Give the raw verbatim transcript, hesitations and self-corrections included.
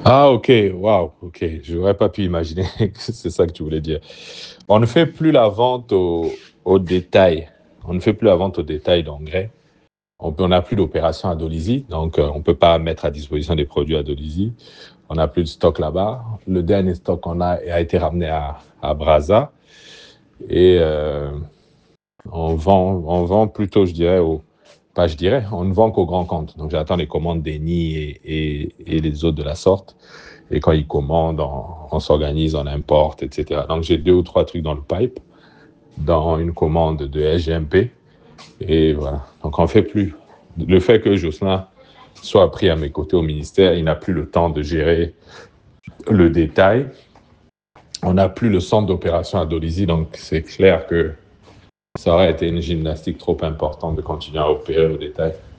Ah, ok, waouh, ok. Je n'aurais pas pu imaginer que c'est ça que tu voulais dire. On ne fait plus la vente au, au détail. On ne fait plus la vente au détail d'engrais. On peut- on n'a plus d'opération à Dolisie, donc euh, on ne peut pas mettre à disposition des produits à Dolisie. On n'a plus de stock là-bas. Le dernier stock qu'on a a été ramené à, à Brazza et euh, on vend, on vend plutôt, je dirais, au, pas je dirais, on ne vend qu'au grand compte. Donc j'attends les commandes d'Eni et, et, et les autres de la sorte. Et quand ils commandent, on, on s'organise, on importe, et cetera. Donc j'ai deux ou trois trucs dans le pipe, dans une commande de S G M P. Et voilà. Donc on ne fait plus. Le fait que Jocelyn soit pris à mes côtés au ministère, il n'a plus le temps de gérer le détail. On n'a plus le centre d'opération à Dolisie, donc c'est clair que ça aurait été une gymnastique trop importante de continuer à opérer au détail.